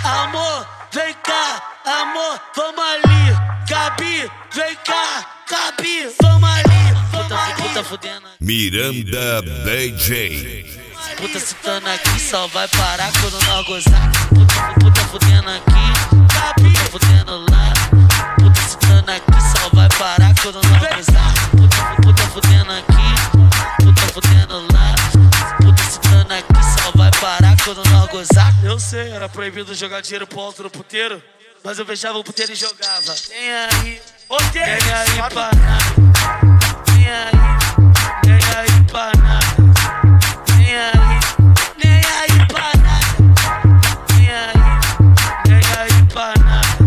Amor, vem cá, amor, vamos ali. Gabi, vem cá, Gabi, vamos ali. Puta fudendo aqui. Miranda DJ. Puta citando aqui, só vai parar quando nós gozar. Puta fudendo aqui, Gabi, puta fudendo lá. Puta citando aqui, só vai parar quando nós gozar. Puta fudendo aqui, puta fudendo lá. Puta citando aqui, só vai parar quando nós gozar. Eu sei, era proibido jogar dinheiro pro alto no puteiro, mas eu fechava o puteiro e jogava. Vem aí, vem aí pra nada. Vem aí pra nada. Vem aí pra nada. Vem aí pra nada.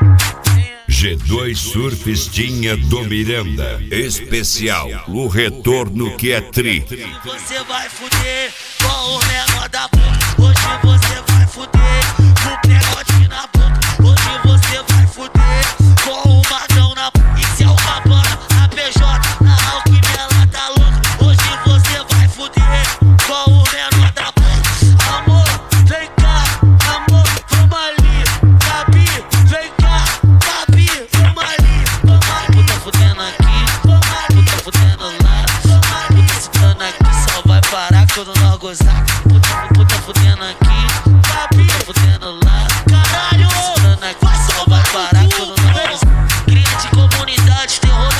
G2 Surfistinha do Miranda. Especial, o retorno que é tri. Você vai fuder com o menor da boca. Hoje você vai fuder com o pegote na boca. Hoje você vai fuder com o magão na boca. E se é o Cabana, a PJ, na Alquimela tá louca. Hoje você vai fuder com o menor da boca. Amor, vem cá, amor, vamos ali. Gabi, vem cá, Gabi, vamos ali. Puta fudendo aqui, puta fudendo lá. Puta citando aqui, só vai parar quando nós gozar. Puta fudendo aqui, Gabi, puta fudendo lá. Caralho, citando aqui, só vai parar quando nós gozar. Cria de comunidade, terror